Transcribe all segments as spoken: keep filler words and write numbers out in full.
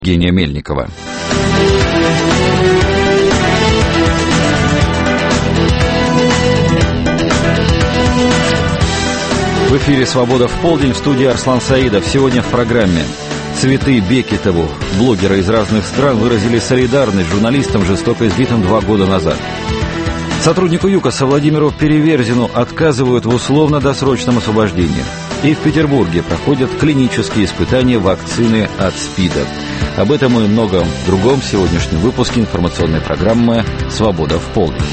Евгения Мельникова. В эфире «Свобода в полдень», в студии Арслан Саидов. Сегодня в программе «Цветы Бекетову». Блогеры из разных стран выразили солидарность журналистам, жестоко избитым два года назад. Сотруднику ЮКОСа Владимиру Переверзину отказывают в условно-досрочном освобождении. И в Петербурге проходят клинические испытания вакцины от СПИДа. Об этом и многом другом в сегодняшнем выпуске информационной программы «Свобода в полдень».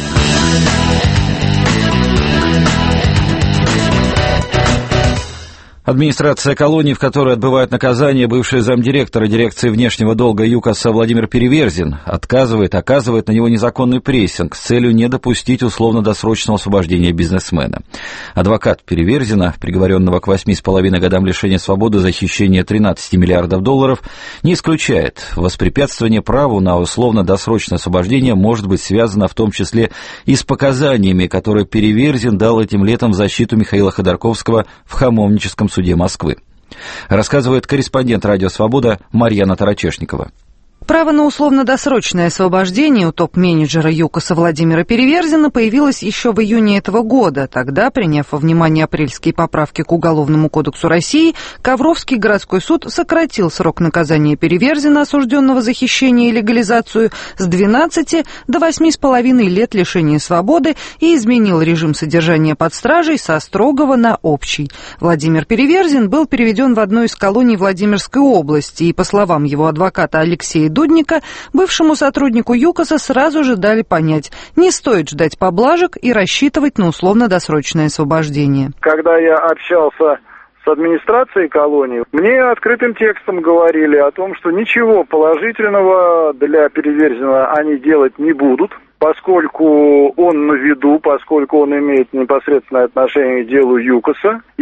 Администрация колонии, в которой отбывает наказание бывший замдиректора дирекции внешнего долга ЮКОСа Владимир Переверзин, отказывает, оказывает на него незаконный прессинг с целью не допустить условно-досрочного освобождения бизнесмена. Адвокат Переверзина, приговоренного к восьми с половиной годам лишения свободы за хищение тринадцати миллиардов долларов, не исключает, воспрепятствование праву на условно-досрочное освобождение может быть связано в том числе и с показаниями, которые Переверзин дал этим летом в защиту Михаила Ходорковского в Хамовническом суде Москвы. Рассказывает корреспондент «Радио Свобода» Марьяна Тарачешникова. Право на условно-досрочное освобождение у топ-менеджера ЮКОСа Владимира Переверзина появилось еще в июне этого года. Тогда, приняв во внимание апрельские поправки к Уголовному кодексу России, Ковровский городской суд сократил срок наказания Переверзина, осужденного за хищение и легализацию, с двенадцати до восьми с половиной лет лишения свободы и изменил режим содержания под стражей со строгого на общий. Владимир Переверзин был переведен в одну из колоний Владимирской области, и, по словам его адвоката Алексея Дудника, бывшему сотруднику ЮКОСа сразу же дали понять, не стоит ждать поблажек и рассчитывать на условно-досрочное освобождение. Когда я общался с администрацией колонии, мне открытым текстом говорили о том, что ничего положительного для Переверзина они делать не будут, поскольку он на виду, поскольку он имеет непосредственное отношение к делу ЮКОСа. И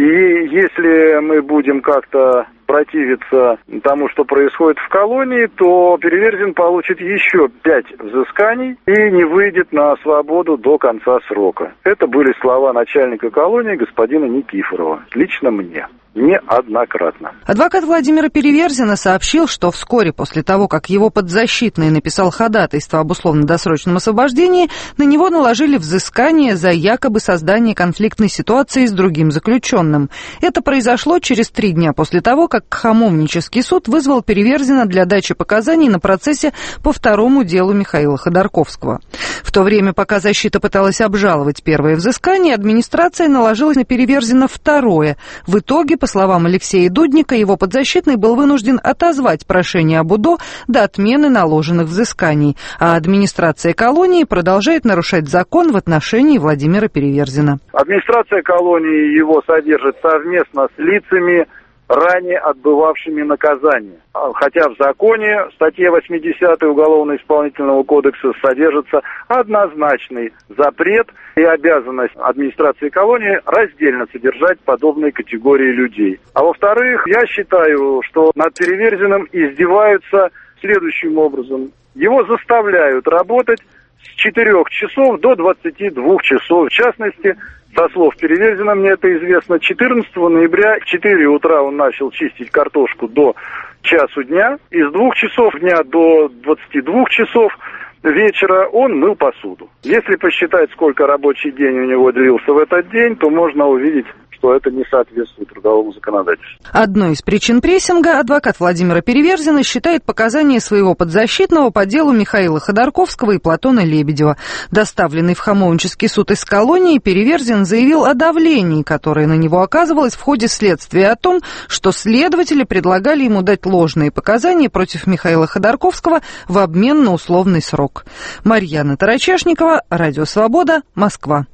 если мы будем как-то противиться тому, что происходит в колонии, то Переверзин получит еще пять взысканий и не выйдет на свободу до конца срока. Это были слова начальника колонии господина Никифорова. Лично мне. Неоднократно. Адвокат Владимира Переверзина сообщил, что вскоре после того, как его подзащитный написал ходатайство об условно-досрочном освобождении, на него наложили взыскание за якобы создание конфликтной ситуации с другим заключенным. Это произошло через три дня после того, как Хамовнический суд вызвал Переверзина для дачи показаний на процессе по второму делу Михаила Ходорковского. В то время, пока защита пыталась обжаловать первое взыскание, администрация наложила на Переверзина второе. В итоге, по словам Алексея Дудника, его подзащитный был вынужден отозвать прошение об УДО до отмены наложенных взысканий, а администрация колонии продолжает нарушать закон в отношении Владимира Переверзина. Администрация колонии его содержит совместно с лицами, ранее отбывавшими наказание. Хотя в законе, в статье восьмидесятой Уголовно-исполнительного кодекса, содержится однозначный запрет и обязанность администрации колонии раздельно содержать подобные категории людей. А во-вторых, я считаю, что над Переверзиным издеваются следующим образом. Его заставляют работать с четырёх часов до двадцати двух часов. В частности, со слов Переверзина, мне это известно, четырнадцатого ноября в четыре утра он начал чистить картошку до часу дня, и с двух часов дня до двадцати двух часов вечера он мыл посуду. Если посчитать, сколько рабочий день у него длился в этот день, то можно увидеть, что это не соответствует трудовому законодательству. Одной из причин прессинга адвокат Владимира Переверзина считает показания своего подзащитного по делу Михаила Ходорковского и Платона Лебедева. Доставленный в Хамовнический суд из колонии, Переверзин заявил о давлении, которое на него оказывалось в ходе следствия, о том, что следователи предлагали ему дать ложные показания против Михаила Ходорковского в обмен на условный срок. Марьяна Тарачешникова, Радио Свобода, Москва.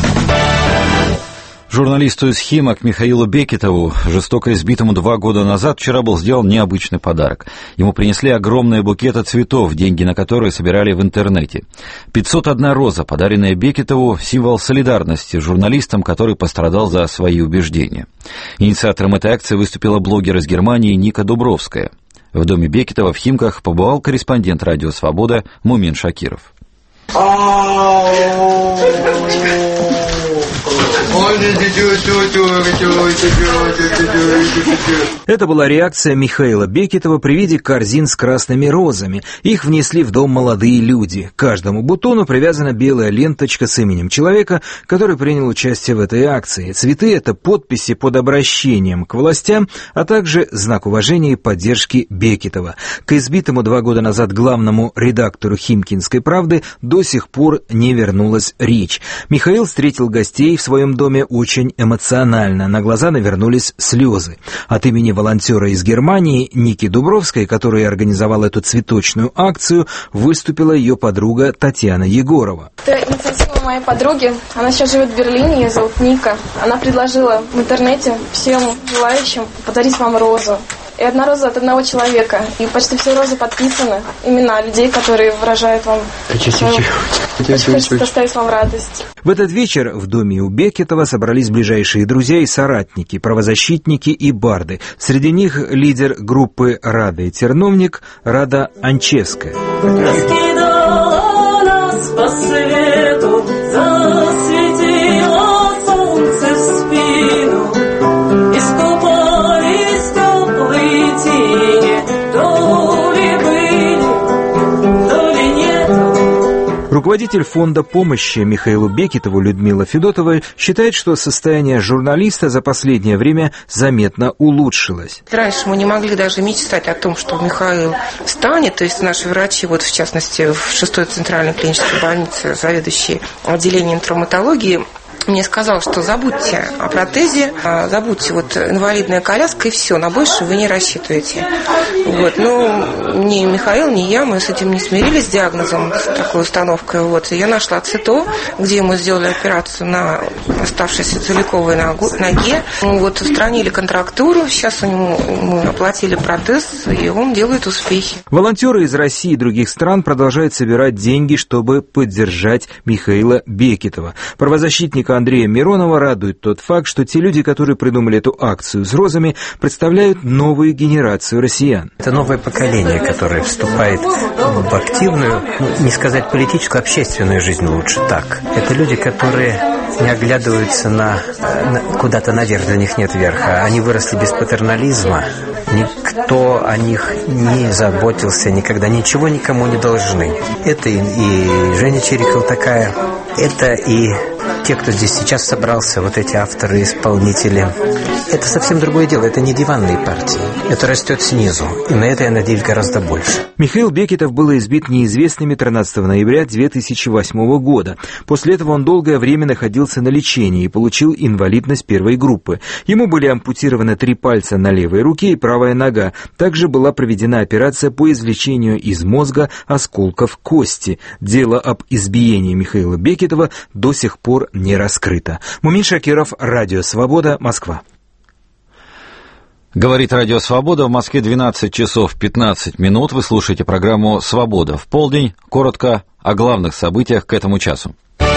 Журналисту из Химок Михаилу Бекетову, жестоко избитому два года назад, вчера был сделан необычный подарок. Ему принесли огромные букеты цветов, деньги на которые собирали в интернете. пятьсот одна роза, подаренная Бекетову, символ солидарности журналистам, который пострадал за свои убеждения. Инициатором этой акции выступила блогер из Германии Ника Дубровская. В доме Бекетова в Химках побывал корреспондент «Радио Свобода» Мумин Шакиров. Это была реакция Михаила Бекетова при виде корзин с красными розами. Их внесли в дом молодые люди. К каждому бутону привязана белая ленточка с именем человека, который принял участие в этой акции. Цветы — это подписи под обращением к властям, а также знак уважения и поддержки Бекетова. К избитому два года назад главному редактору «Химкинской правды» до сих пор не вернулась речь. Михаил встретил гостей в своем доме очень эмоционально. На глаза навернулись слезы. От имени волонтера из Германии Ники Дубровской, которая организовала эту цветочную акцию, выступила ее подруга Татьяна Егорова. Это инициатива моей подруги. Она сейчас живет в Берлине, ее зовут Ника. Она предложила в интернете всем желающим подарить вам розу. И одна роза от одного человека. И почти все розы подписаны. Имена людей, которые выражают вам... Очень хочется доставить вам радость. В этот вечер в доме у Бекетова собрались ближайшие друзья и соратники, правозащитники и барды. Среди них лидер группы «Рада и терновник» Рада Анчевская. Раскидала нас по свету, засветило солнце в спину, искупались теплые тени, то ли были, то ли нету. Руководитель фонда помощи Михаилу Бекетову Людмила Федотова считает, что состояние журналиста за последнее время заметно улучшилось. Раньше мы не могли даже мечтать о том, что Михаил встанет, то есть наши врачи, вот в частности в шестой центральной клинической больнице, заведующий отделением травматологии, мне сказал, что забудьте о протезе, забудьте вот инвалидная коляска и все, на больше вы не рассчитываете. Вот. Ну, ни Михаил, ни я, мы с этим не смирились, с диагнозом, с такой установкой. Вот. И я нашла ЦИТО, где ему сделали операцию на оставшейся целиковой ноге. Вот, устранили контрактуру, сейчас у него, ему оплатили протез, и он делает успехи. Волонтеры из России и других стран продолжают собирать деньги, чтобы поддержать Михаила Бекетова. Правозащитника Андрея Миронова радует тот факт, что те люди, которые придумали эту акцию с розами, представляют новую генерацию россиян. Это новое поколение, которое вступает в активную, ну, не сказать политическую, общественную жизнь лучше так. Это люди, которые не оглядываются на, на куда-то, надежды у них нет верха. Они выросли без патернализма. Никто о них не заботился никогда, ничего никому не должны. Это и, и Женя Чирикова такая, это и те, кто здесь сейчас собрался, вот эти авторы, исполнители. Это совсем другое дело, это не диванные партии. Это растет снизу, и на это я надеюсь гораздо больше. Михаил Бекетов был избит неизвестными тринадцатого ноября две тысячи восьмого года. После этого он долгое время находился на лечении и получил инвалидность первой группы. Ему были ампутированы три пальца на левой руке и правая нога. Также была проведена операция по извлечению из мозга осколков кости. Дело об избиении Михаила Бекетова до сих пор не раскрыто. Мумин Шакиров, Радио Свобода, Москва. Говорит Радио Свобода. В Москве двенадцать часов пятнадцать минут. Вы слушаете программу «Свобода в полдень». Коротко о главных событиях к этому часу.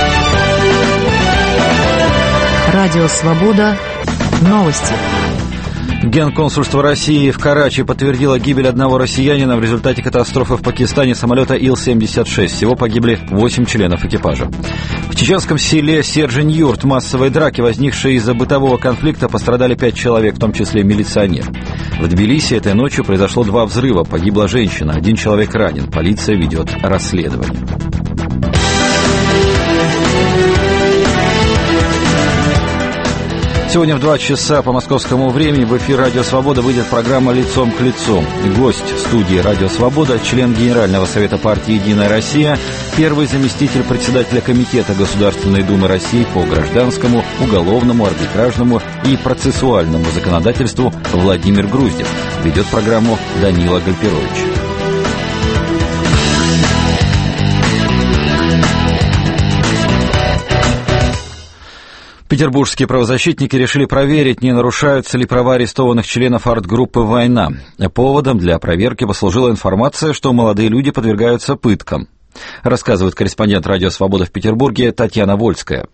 Радио Свобода. Новости. Генконсульство России в Карачи подтвердило гибель одного россиянина в результате катастрофы в Пакистане самолета Ил семьдесят шесть. Всего погибли восемь членов экипажа. В чеченском селе Сержень-Юрт массовой драки, возникшей из-за бытового конфликта, пострадали пять человек, в том числе милиционер. В Тбилиси этой ночью произошло два взрыва. Погибла женщина, один человек ранен. Полиция ведет расследование. Сегодня в два часа по московскому времени в эфир «Радио Свобода» выйдет программа «Лицом к лицу». Гость студии «Радио Свобода» – член Генерального совета партии «Единая Россия», первый заместитель председателя Комитета Государственной Думы России по гражданскому, уголовному, арбитражному и процессуальному законодательству Владимир Груздев. Ведет программу Данила Гальперович. Петербургские правозащитники решили проверить, не нарушаются ли права арестованных членов арт-группы «Война». Поводом для проверки послужила информация, что молодые люди подвергаются пыткам. Рассказывает корреспондент «Радио Свобода» в Петербурге Татьяна Вольская.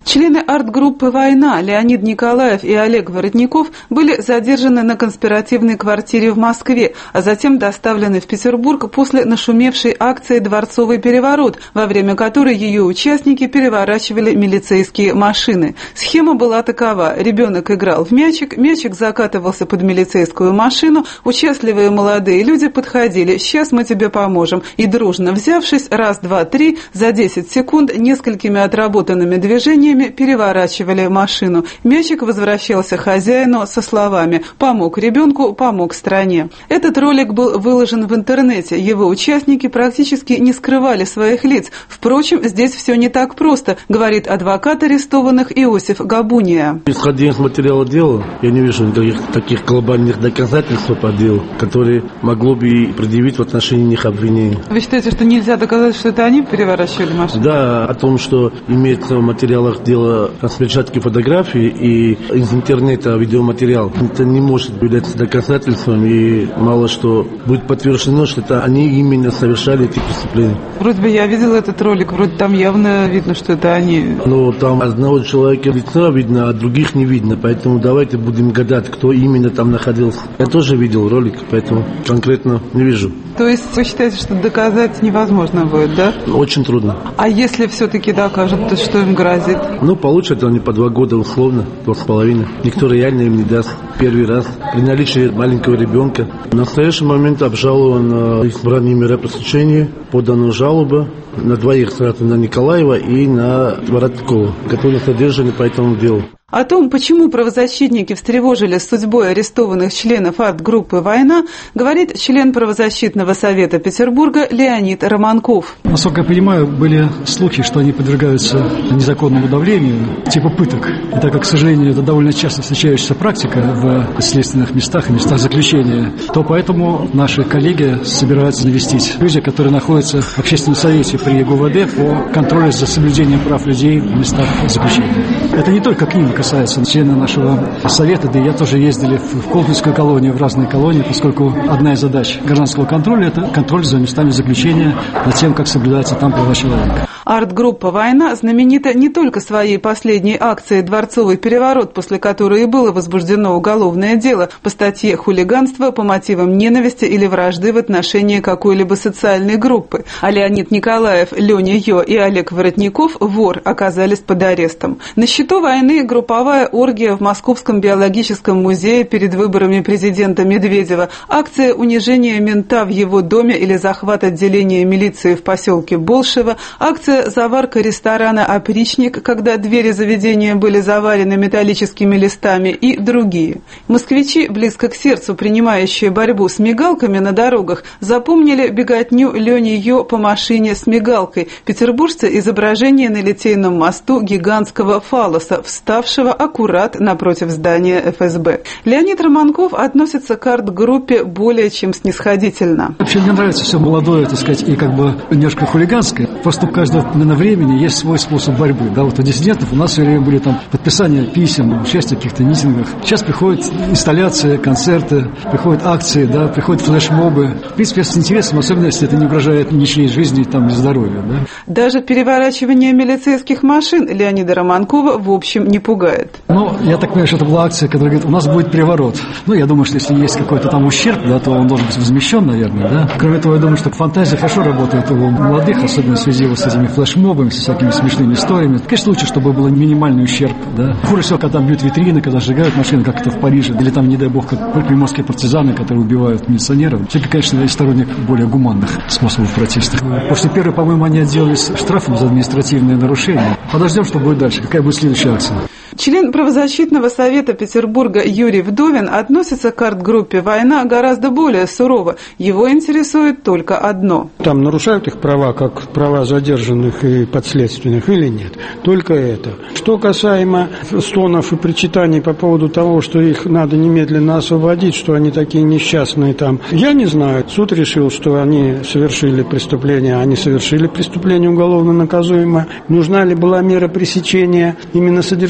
Члены арт-группы «Война» Леонид Николаев и Олег Воротников были задержаны на конспиративной квартире в Москве, а затем доставлены в Петербург после нашумевшей акции «Дворцовый переворот», во время которой ее участники переворачивали милицейские машины. Схема была такова. Ребенок играл в мячик, мячик закатывался под милицейскую машину, участливые молодые люди подходили: «Сейчас мы тебе поможем». И дружно взявшись, раз, два, три, за десять секунд несколькими отработанными движениями переворачивали машину. Мячик возвращался хозяину со словами: «Помог ребенку, помог стране». Этот ролик был выложен в интернете. Его участники практически не скрывали своих лиц. Впрочем, здесь все не так просто, говорит адвокат арестованных Иосиф Габуния. Исходя из материала дела, я не вижу никаких таких глобальных доказательств по делу, которые могло бы предъявить в отношении них обвинений. Вы считаете, что нельзя доказать, что это они переворачивали машину? Да, о том, что имеется в материалах дело распечатки фотографий и из интернета видеоматериал. Это не может быть доказательством, и мало что будет подтверждено, что это они именно совершали эти преступления. Вроде бы я видел этот ролик, вроде там явно видно, что это они. Но там одного человека лица видно, а других не видно, поэтому давайте будем гадать, кто именно там находился. Я тоже видел ролик, поэтому конкретно не вижу. То есть вы считаете, что доказать невозможно будет, да? Очень трудно. А если все-таки докажут, то что им грозит? Ну, получат они по два года условно, два с половиной. Никто реально им не даст. Первый раз. При наличии маленького ребенка. В настоящий момент обжаловано избрание меры пресечения, подана жалоба на двоих, сразу на Николаева и на Воротникова, которые задержаны по этому делу. О том, почему правозащитники встревожились судьбой арестованных членов арт-группы «Война», говорит член правозащитного совета Петербурга Леонид Романков. Насколько я понимаю, были слухи, что они подвергаются незаконному давлению, типа пыток. И так как, к сожалению, это довольно часто встречающаяся практика в следственных местах и местах заключения, то поэтому наши коллеги собираются навестить люди, которые находятся в общественном совете при ГУВД по контролю за соблюдением прав людей в местах заключения. Это не только к ним касается члены нашего совета, да и я тоже ездили в Колпинскую колонию, в разные колонии, поскольку одна из задач гражданского контроля – это контроль за местами заключения, над тем, как соблюдаются там права человека. Арт-группа «Война» знаменита не только своей последней акцией «Дворцовый переворот», после которой и было возбуждено уголовное дело по статье «Хулиганство по мотивам ненависти или вражды в отношении какой-либо социальной группы». А Леонид Николаев, Леня Йо и Олег Воротников, вор, оказались под арестом. На счету войны групповая оргия в Московском биологическом музее перед выборами президента Медведева, акция унижения мента в его доме или захват отделения милиции в поселке Болшево, акция заварка ресторана «Опричник», когда двери заведения были заварены металлическими листами, и другие. Москвичи, близко к сердцу принимающие борьбу с мигалками на дорогах, запомнили беготню Лени Йо по машине с мигалкой. Петербуржцы — изображение на Литейном мосту гигантского фаллоса, вставшего аккурат напротив здания эф эс бэ. Леонид Романков относится к арт-группе более чем снисходительно. Вообще мне нравится все молодое, так сказать, и как бы немножко хулиганское. Просто у каждого на времени есть свой способ борьбы. Да, вот у диссидентов у нас все время были там подписания писем, участие в каких-то митингах. Сейчас приходят инсталляции, концерты, приходят акции, да, приходят флешмобы. В принципе, с интересом, особенно если это не угрожает ничьей жизни там, или здоровью. Да. Даже переворачивание милицейских машин Леонида Романкова в общем не пугает. Ну, я так понимаю, что это была акция, которая говорит, у нас будет переворот. Ну, я думаю, что если есть какой-то там ущерб, да, то он должен быть возмещен, наверное, да. Кроме того, я думаю, что фантазия хорошо работает у молодых, особенно в связи вот с этими флешмобами, с всякими смешными историями. Конечно, лучше, чтобы был минимальный ущерб, да. Хуже всего, когда там бьют витрины, когда сжигают машины, как это в Париже, или там, не дай бог, как приморские партизаны, которые убивают милиционеров. Все-таки, конечно, я сторонник более гуманных способов протеста. После первой, по-моему, они отделались штрафом за административные нарушения. Подождем, что будет дальше, какая будет следующая акция. Член правозащитного совета Петербурга Юрий Вдовин относится к арт-группе «Война» гораздо более сурово. Его интересует только одно. Там нарушают их права, как права задержанных и подследственных, или нет? Только это. Что касаемо стонов и причитаний по поводу того, что их надо немедленно освободить, что они такие несчастные там, я не знаю. Суд решил, что они совершили преступление, они совершили преступление уголовно наказуемое. Нужна ли была мера пресечения именно содержания подследственных?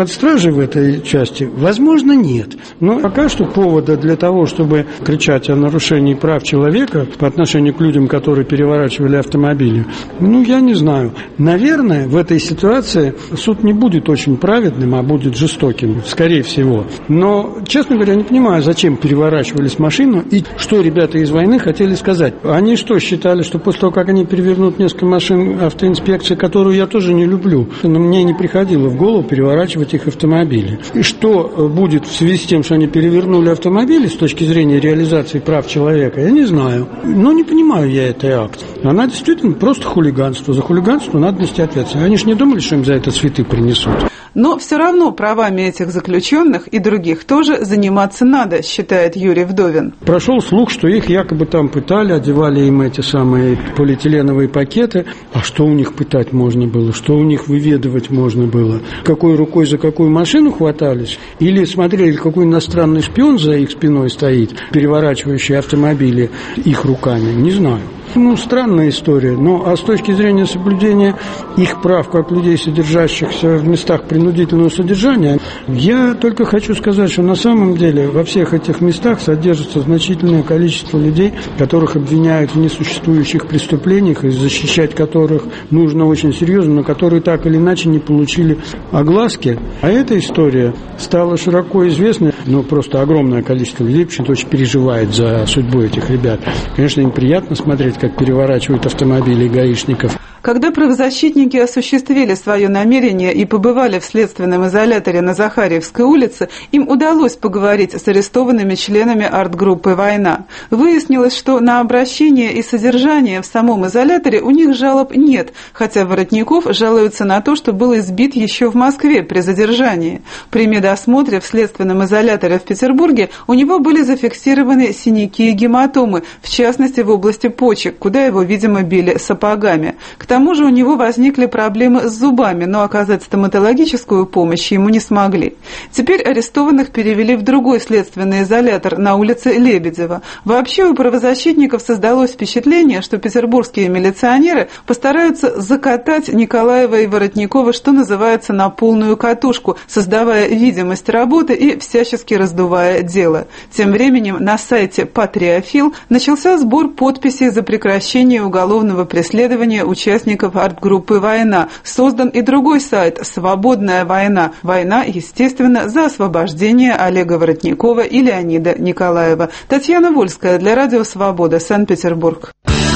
под стражей в этой части? Возможно, нет. Но пока что повода для того, чтобы кричать о нарушении прав человека по отношению к людям, которые переворачивали автомобили, ну, я не знаю. Наверное, в этой ситуации суд не будет очень праведным, а будет жестоким, скорее всего. Но, честно говоря, не понимаю, зачем переворачивались машины и что ребята из войны хотели сказать. Они что, считали, что после того, как они перевернут несколько машин автоинспекции, которую я тоже не люблю, но мне не приходило в голову переворачивать их автомобили. И что будет в связи с тем, что они перевернули автомобили с точки зрения реализации прав человека, я не знаю. Но не понимаю я этой акции. Она действительно просто хулиганство. За хулиганство надо нести ответственность. Они же не думали, что им за это цветы принесут. Но все равно правами этих заключенных и других тоже заниматься надо, считает Юрий Вдовин. Прошел слух, что их якобы там пытали, одевали им эти самые полиэтиленовые пакеты. А что у них пытать можно было? Что у них выведывать можно было? Какой рукой за какую машину хватались? Или смотрели, какой иностранный шпион за их спиной стоит, переворачивающий автомобили их руками? Не знаю. Ну, странная история. Но а с точки зрения соблюдения их прав, как людей, содержащихся в местах принудительного содержания, я только хочу сказать, что на самом деле во всех этих местах содержится значительное количество людей, которых обвиняют в несуществующих преступлениях, и защищать которых нужно очень серьезно, но которые так или иначе не получили огласки. А эта история стала широко известной, но просто огромное количество людей почему-то очень переживает за судьбу этих ребят. Конечно, им приятно смотреть, как переворачивают автомобили гаишников. Когда правозащитники осуществили свое намерение и побывали в следственном изоляторе на Захарьевской улице, им удалось поговорить с арестованными членами арт-группы «Война». Выяснилось, что на обращение и содержание в самом изоляторе у них жалоб нет, хотя Воротников жалуется на то, что был избит еще в Москве при задержании. При медосмотре в следственном изоляторе в Петербурге у него были зафиксированы синяки и гематомы, в частности в области почек, куда его, видимо, били сапогами. К тому же у него возникли проблемы с зубами, но оказать стоматологическую помощь ему не смогли. Теперь арестованных перевели в другой следственный изолятор на улице Лебедева. Вообще у правозащитников создалось впечатление, что петербургские милиционеры постараются закатать Николаева и Воротникова, что называется, на полную катушку, создавая видимость работы и всячески раздувая дело. Тем временем на сайте «Патриофил» начался сбор подписей за прекращение уголовного преследования участников участников арт-группы «Война». Создан и другой сайт «Свободная война». Война, естественно, за освобождение Олега Воротникова и Леонида Николаева. Татьяна Вольская для Радио Свобода, Санкт-Петербург.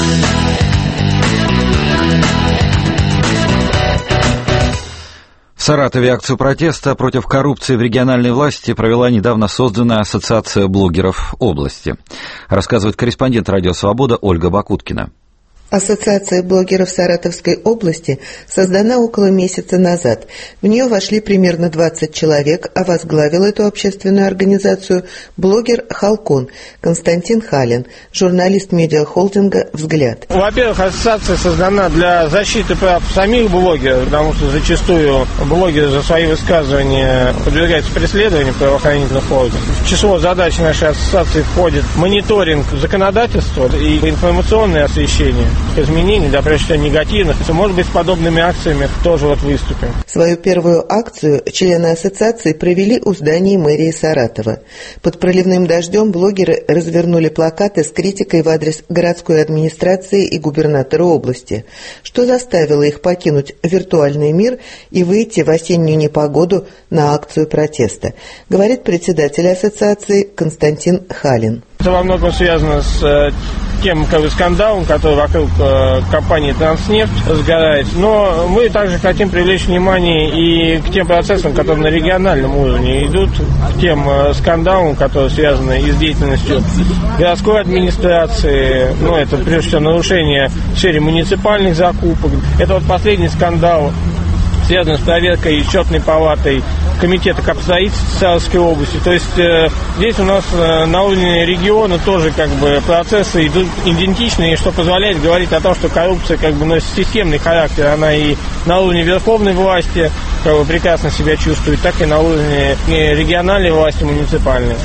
В Саратове акцию протеста против коррупции в региональной власти провела недавно созданная Ассоциация блогеров области. Рассказывает корреспондент Радио Свобода Ольга Бакуткина. Ассоциация блогеров Саратовской области создана около месяца назад. В нее вошли примерно двадцать человек, а возглавил эту общественную организацию блогер «Халкон» Константин Халин, журналист медиахолдинга «Взгляд». Во-первых, ассоциация создана для защиты прав самих блогеров, потому что зачастую блогеры за свои высказывания подвергаются преследованию правоохранительных органов. В число задач нашей ассоциации входит мониторинг законодательства и информационное освещение изменений, да, прежде всего негативных. Может быть, с подобными акциями тоже вот выступим. Свою первую акцию члены ассоциации провели у здания мэрии Саратова. Под проливным дождем блогеры развернули плакаты с критикой в адрес городской администрации и губернатора области, что заставило их покинуть виртуальный мир и выйти в осеннюю непогоду на акцию протеста, говорит председатель ассоциации Константин Халин. Это во многом связано с тем как бы, скандалом, который вокруг э, компании «Транснефть» разгорается. Но мы также хотим привлечь внимание и к тем процессам, которые на региональном уровне идут, к тем э, скандалам, которые связаны и с деятельностью городской администрации. Ну, это, прежде всего, нарушение в сфере муниципальных закупок. Это вот последний скандал, связанный с проверкой счетной палатой комитета капстроительства Саратовской области. То есть э, здесь у нас э, на уровне региона тоже как бы процессы идут идентичные, что позволяет говорить о том, что коррупция как бы носит системный характер. Она и на уровне верховной власти как бы прекрасно себя чувствует, так и на уровне региональной власти, муниципальной.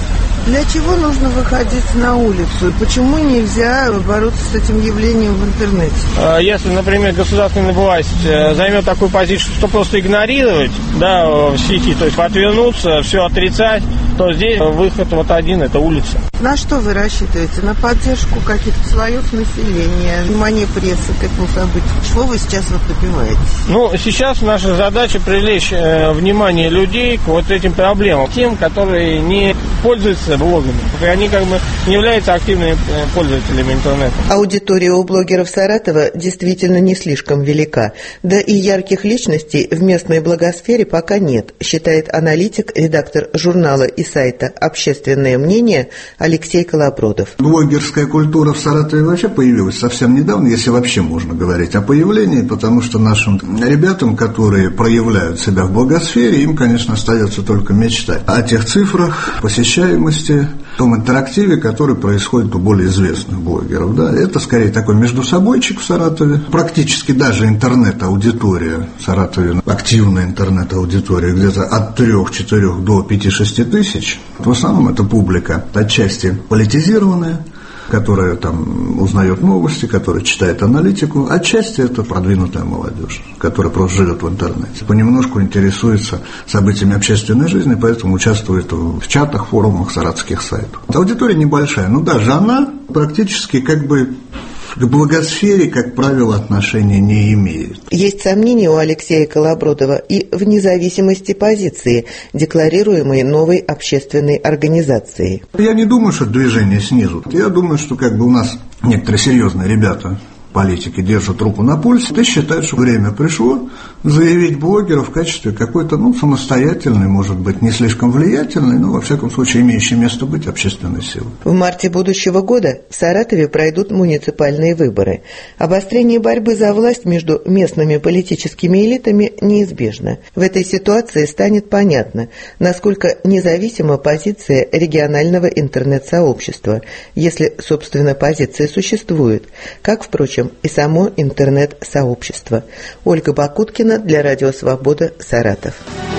Для чего нужно выходить на улицу? Почему нельзя бороться с этим явлением в интернете? Если, например, государственная власть займет такую позицию, что просто игнорировать, да, в сети, то есть отвернуться, все отрицать, то здесь выход вот один – это улица. На что вы рассчитываете? На поддержку каких-то слоев населения, внимание прессы к этому событию? Что вы сейчас вот добиваетесь? Ну, сейчас наша задача привлечь э, внимание людей к вот этим проблемам, тем, которые не пользуются блогами. Они как бы не являются активными пользователями интернета. Аудитория у блогеров Саратова действительно не слишком велика. Да и ярких личностей в местной блогосфере пока нет, считает аналитик, редактор журнала и сайта «Общественное мнение» Алексей Колобродов. Блогерская культура в Саратове вообще появилась совсем недавно, если вообще можно говорить о появлении, потому что нашим ребятам, которые проявляют себя в блогосфере, им, конечно, остается только мечтать о тех цифрах, посещаемости, том интерактиве, который происходит у более известных блогеров. Да? Это скорее такой междусобойчик в Саратове. Практически даже интернет-аудитория в Саратове, активная интернет-аудитория, где-то от трех-четырех до пяти-шести тысяч. В основном это публика отчасти политизированная, которая там узнает новости, которая читает аналитику. Отчасти это продвинутая молодежь, которая просто живет в интернете. Понемножку интересуется событиями общественной жизни, поэтому участвует в чатах, форумах, саратовских сайтов. Аудитория небольшая, но даже она практически как бы к блогосфере, как правило, отношения не имеет. Есть сомнения у Алексея Колобродова и в независимости позиции, декларируемой новой общественной организацией. Я не думаю, что движение снизу. Я думаю, что как бы у нас некоторые серьезные ребята, политики, держат руку на пульсе, и считают, что время пришло заявить блогера в качестве какой-то, ну, самостоятельной, может быть, не слишком влиятельной, но, во всяком случае, имеющей место быть общественной силой. В марте будущего года в Саратове пройдут муниципальные выборы. Обострение борьбы за власть между местными политическими элитами неизбежно. В этой ситуации станет понятно, насколько независима позиция регионального интернет-сообщества, если, собственно, позиция существует, как, впрочем, и само интернет-сообщество. Ольга Бакуткина для Радио Свобода, Саратов.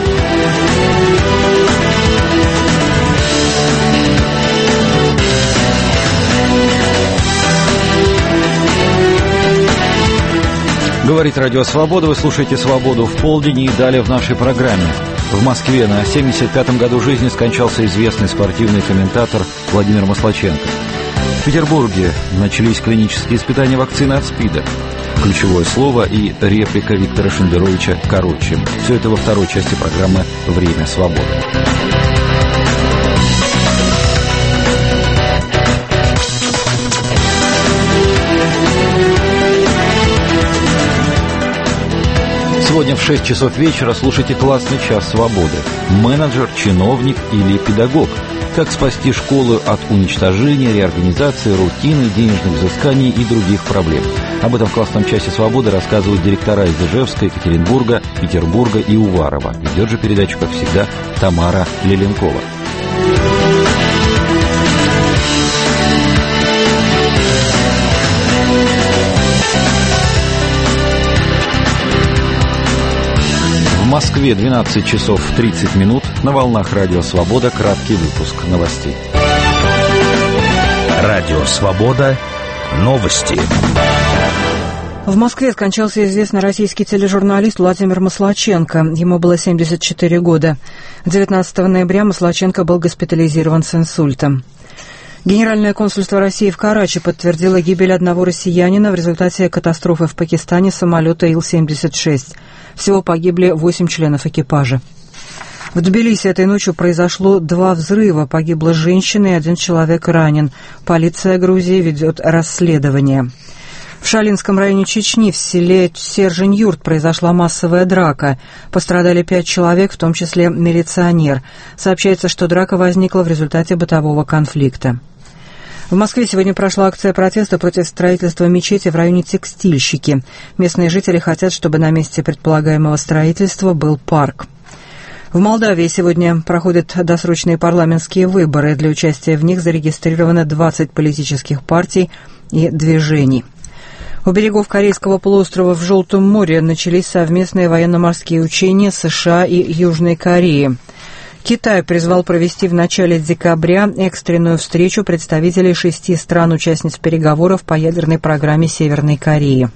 Говорит Радио Свобода, вы слушаете «Свободу в полдень» и далее в нашей программе. В Москве на семьдесят пятом году жизни скончался известный спортивный комментатор Владимир Маслаченко. В Петербурге начались клинические испытания вакцины от СПИДа. Ключевое слово и реплика Виктора Шендеровича «Короче». Все это во второй части программы «Время свободы». Сегодня в шесть часов вечера слушайте «Классный час свободы». Менеджер, чиновник или педагог. Как спасти школу от уничтожения, реорганизации, рутины, денежных взысканий и других проблем. Об этом в «Классном часе свободы» рассказывают директора из Ижевска, Екатеринбурга, Петербурга и Уварова. Ведет же передачу, как всегда, Тамара Леленкова. В Москве двенадцать часов тридцать минут. На волнах Радио Свобода краткий выпуск новостей. Радио Свобода. Новости. В Москве скончался известный российский тележурналист Владимир Маслаченко. Ему было семьдесят четыре года. девятнадцатого ноября Маслаченко был госпитализирован с инсультом. Генеральное консульство России в Карачи подтвердило гибель одного россиянина в результате катастрофы в Пакистане самолета Ил семьдесят шесть. Всего погибли восемь членов экипажа. В Тбилиси этой ночью произошло два взрыва. Погибла женщина и один человек ранен. Полиция Грузии ведет расследование. В Шалинском районе Чечни в селе Сержень-Юрт произошла массовая драка. Пострадали пять человек, в том числе милиционер. Сообщается, что драка возникла в результате бытового конфликта. В Москве сегодня прошла акция протеста против строительства мечети в районе Текстильщики. Местные жители хотят, чтобы на месте предполагаемого строительства был парк. В Молдавии сегодня проходят досрочные парламентские выборы. Для участия в них зарегистрировано двадцать политических партий и движений. У берегов Корейского полуострова в Желтом море начались совместные военно-морские учения США и Южной Кореи. Китай призвал провести в начале декабря экстренную встречу представителей шести стран-участниц переговоров по ядерной программе Северной Кореи.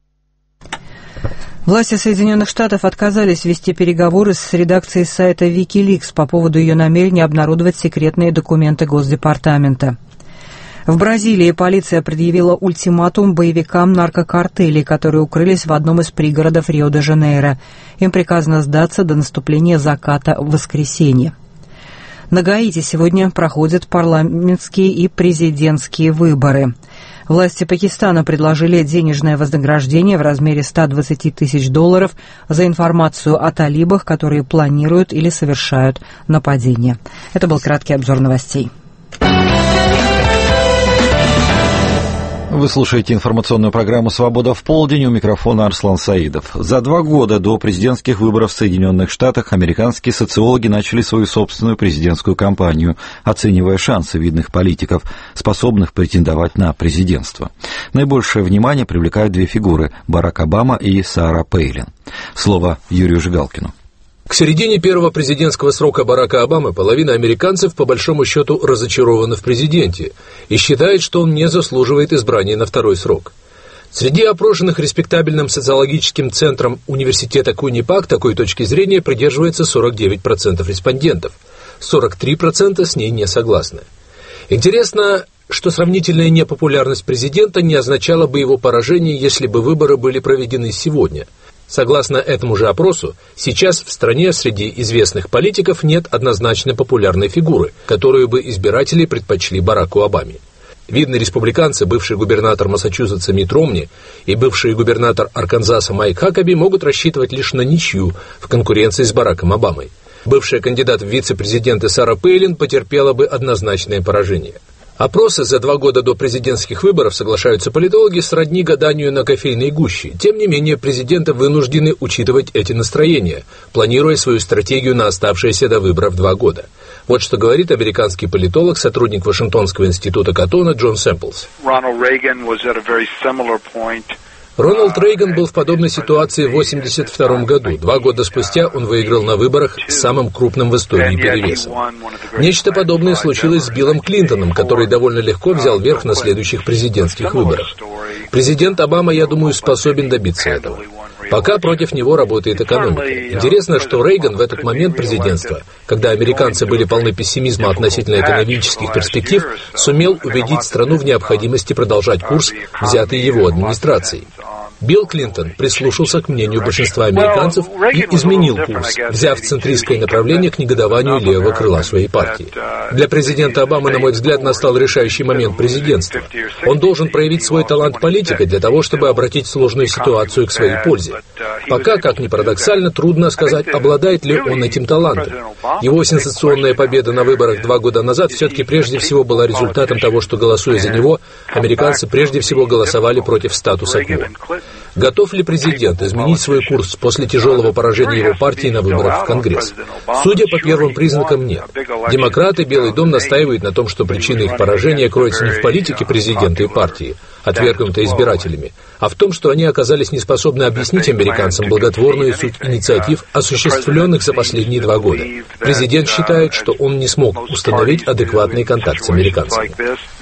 Власти Соединенных Штатов отказались вести переговоры с редакцией сайта Wikileaks по поводу ее намерения обнародовать секретные документы Госдепартамента. В Бразилии полиция предъявила ультиматум боевикам наркокартелей, которые укрылись в одном из пригородов Рио-де-Жанейро. Им приказано сдаться до наступления заката в воскресенье. На Гаити сегодня проходят парламентские и президентские выборы. Власти Пакистана предложили денежное вознаграждение в размере ста двадцати тысяч долларов за информацию о талибах, которые планируют или совершают нападения. Это был краткий обзор новостей. Вы слушаете информационную программу «Свобода в полдень», у микрофона Арслан Саидов. За два года до президентских выборов в Соединенных Штатах американские социологи начали свою собственную президентскую кампанию, оценивая шансы видных политиков, способных претендовать на президентство. Наибольшее внимание привлекают две фигуры – Барак Обама и Сара Пейлин. Слово Юрию Жигалкину. К середине первого президентского срока Барака Обамы половина американцев по большому счету разочарована в президенте и считает, что он не заслуживает избрания на второй срок. Среди опрошенных респектабельным социологическим центром университета Кунипак такой точки зрения придерживается сорок девять процентов респондентов, сорок три процента с ней не согласны. Интересно, что сравнительная непопулярность президента не означала бы его поражение, если бы выборы были проведены сегодня. Согласно этому же опросу, сейчас в стране среди известных политиков нет однозначно популярной фигуры, которую бы избиратели предпочли Бараку Обаме. Видные республиканцы, бывший губернатор Массачусетса Митт Ромни и бывший губернатор Арканзаса Майк Хакаби могут рассчитывать лишь на ничью в конкуренции с Бараком Обамой. Бывшая кандидат в вице-президенты Сара Пейлин потерпела бы однозначное поражение. Опросы за два года до президентских выборов, соглашаются политологи, сродни гаданию на кофейной гуще. Тем не менее, президенты вынуждены учитывать эти настроения, планируя свою стратегию на оставшиеся до выборов два года. Вот что говорит американский политолог, сотрудник Вашингтонского института Каттона Джон Сэмплс. Рональд Рейган был в подобной ситуации в восемьдесят втором году. Два года спустя он выиграл на выборах с самым крупным в истории перевесом. Нечто подобное случилось с Биллом Клинтоном, который довольно легко взял верх на следующих президентских выборах. Президент Обама, я думаю, способен добиться этого. Пока против него работает экономика. Интересно, что Рейган в этот момент президентства, когда американцы были полны пессимизма относительно экономических перспектив, сумел убедить страну в необходимости продолжать курс, взятый его администрацией. Билл Клинтон прислушался к мнению большинства американцев и изменил курс, взяв центристское направление к негодованию левого крыла своей партии. Для президента Обамы, на мой взгляд, настал решающий момент президентства. Он должен проявить свой талант политика для того, чтобы обратить сложную ситуацию к своей пользе. Пока, как ни парадоксально, трудно сказать, обладает ли он этим талантом. Его сенсационная победа на выборах два года назад все-таки прежде всего была результатом того, что, голосуя за него, американцы прежде всего голосовали против статуса-кво. Готов ли президент изменить свой курс после тяжелого поражения его партии на выборах в Конгресс? Судя по первым признакам, нет. Демократы, Белый дом настаивают на том, что причина их поражения кроется не в политике президента и партии, отвергнутой избирателями, а в том, что они оказались неспособны объяснить американцам благотворную суть инициатив, осуществленных за последние два года. Президент считает, что он не смог установить адекватный контакт с американцами.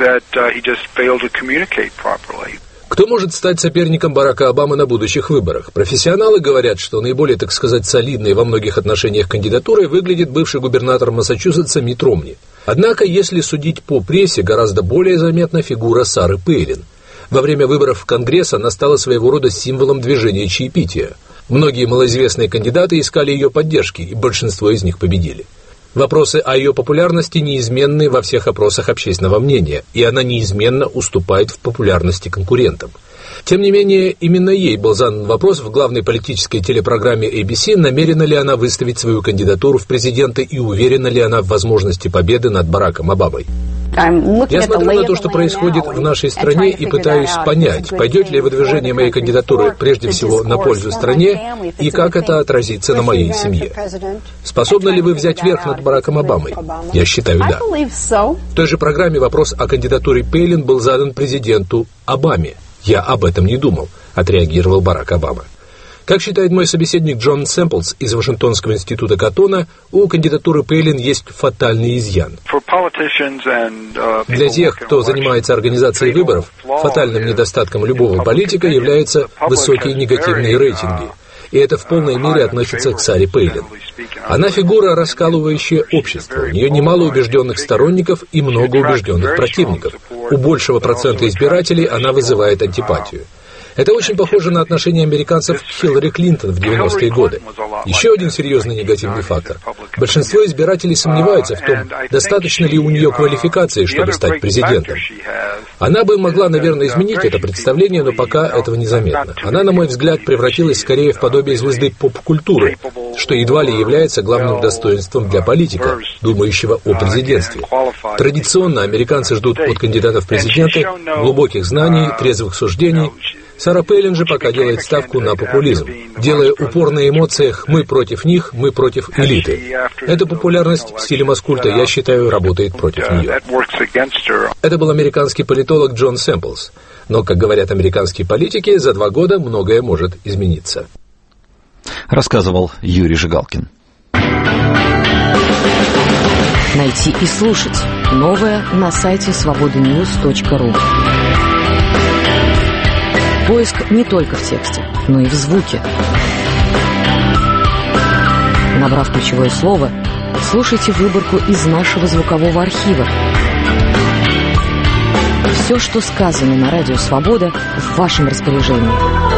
Кто может стать соперником Барака Обамы на будущих выборах? Профессионалы говорят, что наиболее, так сказать, солидной во многих отношениях кандидатурой выглядит бывший губернатор Массачусетса Митт Ромни. Однако, если судить по прессе, гораздо более заметна фигура Сары Пейлин. Во время выборов в Конгресс она стала своего рода символом движения чаепития. Многие малоизвестные кандидаты искали ее поддержки, и большинство из них победили. Вопросы о ее популярности неизменны во всех опросах общественного мнения, и она неизменно уступает в популярности конкурентам. Тем не менее, именно ей был задан вопрос в главной политической телепрограмме эй би си, намерена ли она выставить свою кандидатуру в президенты и уверена ли она в возможности победы над Бараком Обамой. Я смотрю на то, что происходит в нашей стране, и пытаюсь понять, пойдет ли выдвижение моей кандидатуры прежде всего на пользу стране, и как это отразится на моей семье. Способны ли вы взять верх над Бараком Обамой? Я считаю, да. В той же программе вопрос о кандидатуре Пейлин был задан президенту Обаме. Я об этом не думал, отреагировал Барак Обама. Как считает мой собеседник Джон Сэмплс из Вашингтонского института Каттона, у кандидатуры Пэлин есть фатальный изъян. Для тех, кто занимается организацией выборов, фатальным недостатком любого политика являются высокие негативные рейтинги. И это в полной мере относится к Саре Пэлин. Она фигура, раскалывающая общество. У нее немало убежденных сторонников и много убежденных противников. У большего процента избирателей она вызывает антипатию. Это очень похоже на отношение американцев к Хиллари Клинтон в девяностые годы. Еще один серьезный негативный фактор. Большинство избирателей сомневаются в том, достаточно ли у нее квалификации, чтобы стать президентом. Она бы могла, наверное, изменить это представление, но пока этого незаметно. Она, на мой взгляд, превратилась скорее в подобие звезды поп-культуры, что едва ли является главным достоинством для политика, думающего о президентстве. Традиционно американцы ждут от кандидатов в президенты глубоких знаний, трезвых суждений. Сара Пэлин же пока делает ставку на популизм, делая упор на эмоциях «мы против них, мы против элиты». Эта популярность в стиле маскульта, я считаю, работает против нее. Это был американский политолог Джон Сэмплс. Но, как говорят американские политики, за два года многое может измениться. Рассказывал Юрий Жигалкин. Найти и слушать новое на сайте свобода ньюс точка ру. Поиск не только в тексте, но и в звуке. Набрав ключевое слово, слушайте выборку из нашего звукового архива. Все, что сказано на радио «Свобода», в вашем распоряжении.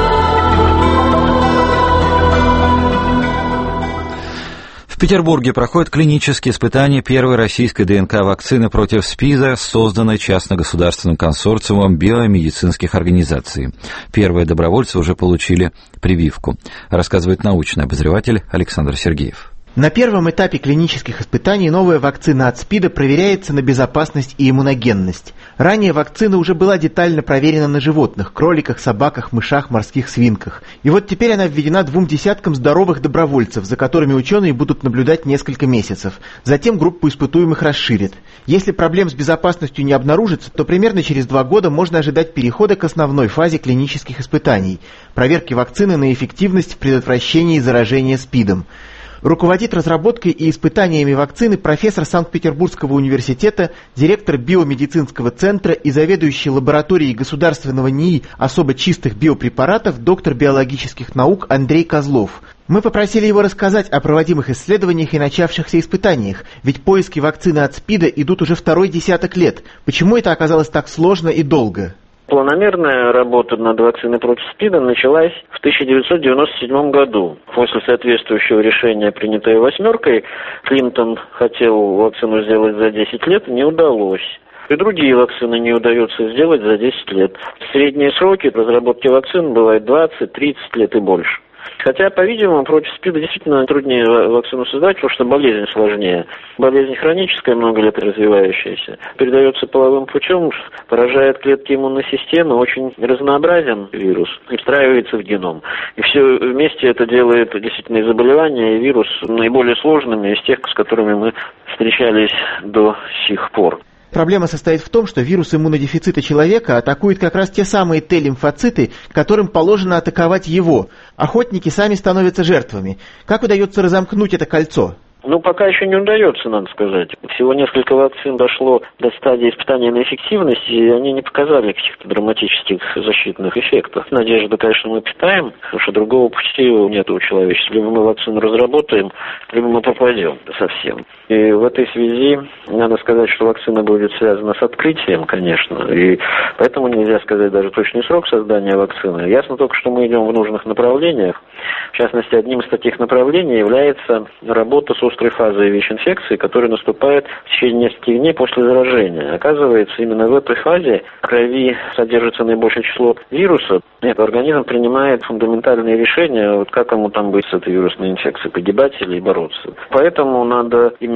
В Петербурге проходят клинические испытания первой российской ДНК-вакцины против СПИДа, созданной частно-государственным консорциумом биомедицинских организаций. Первые добровольцы уже получили прививку, рассказывает научный обозреватель Александр Сергеев. На первом этапе клинических испытаний новая вакцина от СПИДа проверяется на безопасность и иммуногенность. Ранее вакцина уже была детально проверена на животных – кроликах, собаках, мышах, морских свинках. И вот теперь она введена двум десяткам здоровых добровольцев, за которыми ученые будут наблюдать несколько месяцев. Затем группу испытуемых расширят. Если проблем с безопасностью не обнаружится, то примерно через два года можно ожидать перехода к основной фазе клинических испытаний – проверки вакцины на эффективность в предотвращении заражения СПИДом. Руководит разработкой и испытаниями вакцины профессор Санкт-Петербургского университета, директор биомедицинского центра и заведующий лабораторией государственного НИИ особо чистых биопрепаратов, доктор биологических наук Андрей Козлов. Мы попросили его рассказать о проводимых исследованиях и начавшихся испытаниях, ведь поиски вакцины от СПИДа идут уже второй десяток лет. Почему это оказалось так сложно и долго? Планомерная работа над вакциной против СПИДа началась в тысяча девятьсот девяносто седьмом году. После соответствующего решения, принятое «восьмеркой», Клинтон хотел вакцину сделать за десять лет, не удалось. И другие вакцины не удается сделать за десять лет. Средние сроки разработки вакцин бывают двадцать-тридцать лет и больше. Хотя, по-видимому, против СПИДа действительно труднее вакцину создать, потому что болезнь сложнее. Болезнь хроническая, много лет развивающаяся. Передается половым путем, поражает клетки иммунной системы, очень разнообразен вирус, и встраивается в геном. И все вместе это делает действительно и заболевания, и вирус наиболее сложными из тех, с которыми мы встречались до сих пор. Проблема состоит в том, что вирус иммунодефицита человека атакует как раз те самые Т-лимфоциты, которым положено атаковать его. Охотники сами становятся жертвами. Как удается разомкнуть это кольцо? Ну, пока еще не удается, надо сказать. Всего несколько вакцин дошло до стадии испытания на эффективность, и они не показали каких-то драматических защитных эффектов. Надежду, конечно, мы питаем, потому что другого пути нет у человечества. Либо мы вакцину разработаем, либо мы попадем совсем. И в этой связи надо сказать, что вакцина будет связана с открытием, конечно, и поэтому нельзя сказать даже точный срок создания вакцины. Ясно только, что мы идем в нужных направлениях. В частности, одним из таких направлений является работа с острой фазой ВИЧ-инфекции, которая наступает в течение нескольких дней после заражения. Оказывается, именно в этой фазе в крови содержится наибольшее число вируса, и организм принимает фундаментальные решения, вот как ему там быть с этой вирусной инфекцией, погибать или бороться. Поэтому надо именно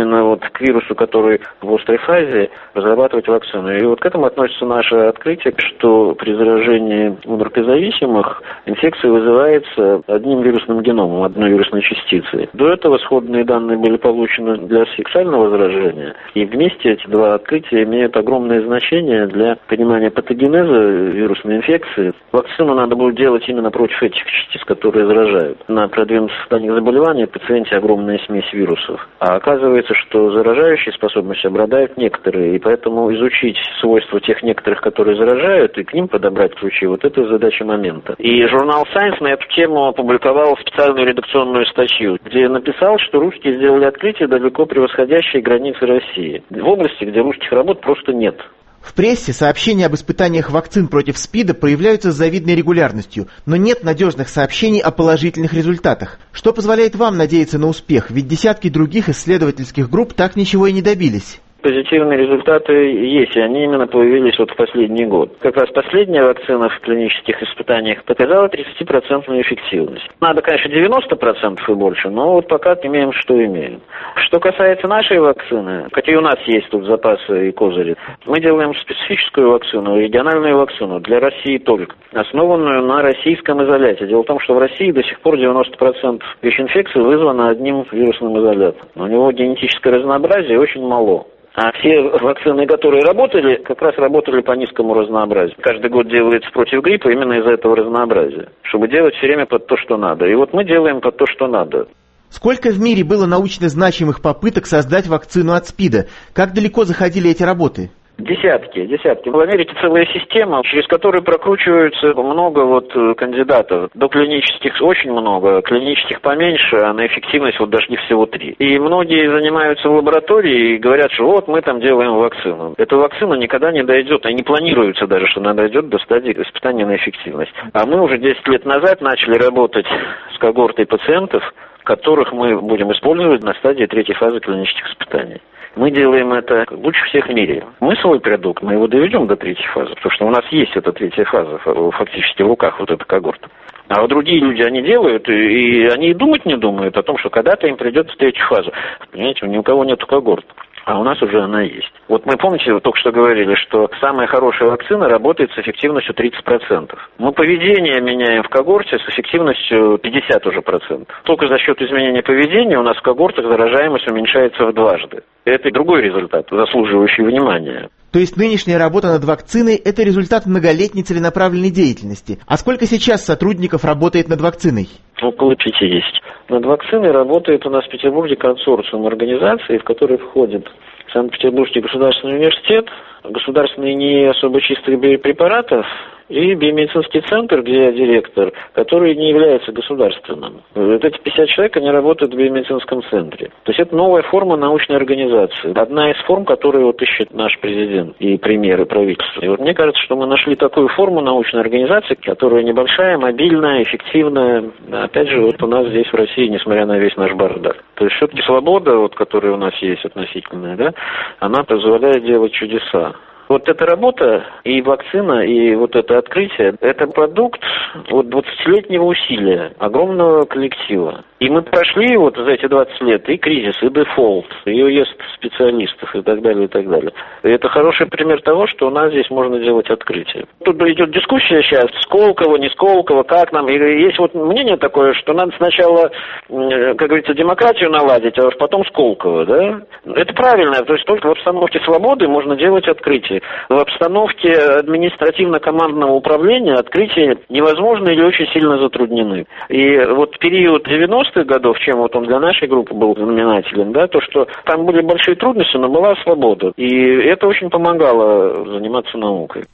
именно вот к вирусу, который в острой фазе, разрабатывать вакцину. И вот к этому относится наше открытие, что при заражении у наркозависимых инфекция вызывается одним вирусным геномом, одной вирусной частицей. До этого сходные данные были получены для сексуального заражения. И вместе эти два открытия имеют огромное значение для понимания патогенеза вирусной инфекции. Вакцину надо будет делать именно против этих частиц, которые заражают. На продвинутых стадиях заболевания в пациенте огромная смесь вирусов. А оказывается, что заражающие способности обладают некоторые, и поэтому изучить свойства тех некоторых, которые заражают, и к ним подобрать ключи, вот это задача момента. И журнал Science на эту тему опубликовал специальную редакционную статью, где написал, что русские сделали открытие, далеко превосходящие границы России. В области, где русских работ просто нет. В прессе сообщения об испытаниях вакцин против СПИДа проявляются с завидной регулярностью, но нет надежных сообщений о положительных результатах. Что позволяет вам надеяться на успех, ведь десятки других исследовательских групп так ничего и не добились? Позитивные результаты есть, и они именно появились вот в последний год. Как раз последняя вакцина в клинических испытаниях показала тридцатипроцентную эффективность. Надо, конечно, девяносто процентов и больше, но вот пока имеем, что имеем. Что касается нашей вакцины, какие у нас есть тут запасы и козыри, мы делаем специфическую вакцину, региональную вакцину для России только, основанную на российском изоляте. Дело в том, что в России до сих пор девяносто процентов ВИЧ-инфекции вызвано одним вирусным изолятом. У него генетическое разнообразие очень мало. А все вакцины, которые работали, как раз работали по низкому разнообразию. Каждый год делается против гриппа именно из-за этого разнообразия, чтобы делать все время под то, что надо. И вот мы делаем под то, что надо. Сколько в мире было научно значимых попыток создать вакцину от СПИДа? Как далеко заходили эти работы? Десятки, десятки. В Америке целая система, через которую прокручиваются много вот кандидатов. До клинических очень много, клинических поменьше, а на эффективность вот дошли всего три. И многие занимаются в лаборатории и говорят, что вот мы там делаем вакцину. Эта вакцина никогда не дойдет, и не планируется даже, что она дойдет до стадии испытания на эффективность. А мы уже десять лет назад начали работать с когортой пациентов, которых мы будем использовать на стадии третьей фазы клинических испытаний. Мы делаем это лучше всех в мире. Мы свой продукт, мы его доведем до третьей фазы, потому что у нас есть эта третья фаза фактически в руках, вот эта когорта. А вот другие люди, они делают, и они и думать не думают о том, что когда-то им придет в третью фазу. Понимаете, ни у кого нету когорт. А у нас уже она есть. Вот мы, помните, вы только что говорили, что самая хорошая вакцина работает с эффективностью тридцать процентов. Мы поведение меняем в когорте с эффективностью пятьдесят уже процентов. Только за счет изменения поведения у нас в когортах заражаемость уменьшается в дважды. Это другой результат, заслуживающий внимания. То есть нынешняя работа над вакциной – это результат многолетней целенаправленной деятельности. А сколько сейчас сотрудников работает над вакциной? Около пятидесяти. Над вакциной работает у нас в Петербурге консорциум организаций, в который входит Санкт-Петербургский государственный университет, государственные не особо чистые биопрепаратов и биомедицинский центр, где я директор, который не является государственным. Вот эти пятьдесят человек, они работают в биомедицинском центре. То есть это новая форма научной организации. Одна из форм, которую вот ищет наш президент и премьер, и правительство. И вот мне кажется, что мы нашли такую форму научной организации, которая небольшая, мобильная, эффективная. Опять же, вот у нас здесь в России, несмотря на весь наш бардак. То есть все-таки свобода, вот, которая у нас есть относительная, да, она позволяет делать чудеса. Вот эта работа и вакцина, и вот это открытие, это продукт вот двадцатилетнего усилия огромного коллектива. И мы прошли вот за эти двадцать лет и кризис, и дефолт, и уезд специалистов, и так далее, и так далее. И это хороший пример того, что у нас здесь можно делать открытие. Тут идет дискуссия сейчас, Сколково, не Сколково, как нам. И есть вот мнение такое, что надо сначала, как говорится, демократию наладить, а уж потом Сколково, да? Это правильно, то есть только в обстановке свободы можно делать открытие. В обстановке административно-командного управления открытия невозможно или очень сильно затруднены. И вот период девяностых годов, чем вот он для нашей группы был знаменателен, да, то, что там были большие трудности, но была свобода. И это очень помогало заниматься наукой.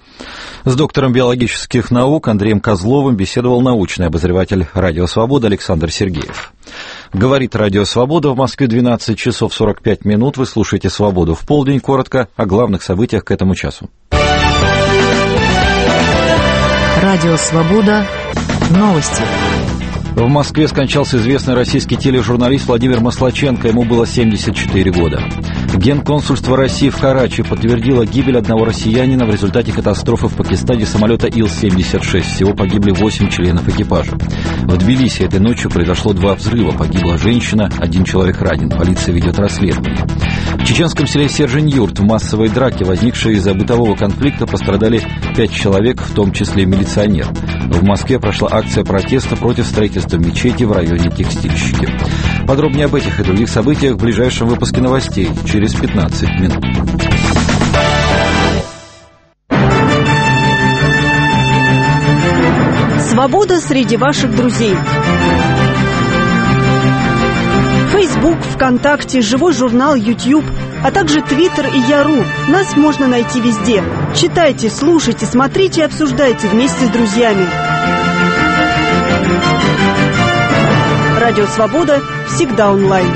С доктором биологических наук Андреем Козловым беседовал научный обозреватель «Радио Свобода» Александр Сергеев. Говорит «Радио Свобода», в Москве двенадцать часов сорок пять минут. Вы слушаете «Свободу в полдень». Коротко о главных событиях к этому часу. Радио Свобода. Новости. В Москве скончался известный российский тележурналист Владимир Маслаченко. Ему было семьдесят четыре года. Генконсульство России в Карачи подтвердило гибель одного россиянина в результате катастрофы в Пакистане самолета Ил семьдесят шесть. Всего погибли восемь членов экипажа. В Тбилиси этой ночью произошло два взрыва. Погибла женщина, один человек ранен. Полиция ведет расследование. В чеченском селе Сержень-Юрт в массовой драке, возникшей из-за бытового конфликта, пострадали пять человек, в том числе милиционер. В Москве прошла акция протеста против строительства мечети в районе Текстильщики. Подробнее об этих и других событиях в ближайшем выпуске новостей через пятнадцать минут. Свобода среди ваших друзей. Фейсбук, ВКонтакте, Живой журнал, Ютьюб, а также Твиттер и Яру. Нас можно найти везде. Читайте, слушайте, смотрите и обсуждайте вместе с друзьями. Радио «Свобода» всегда онлайн.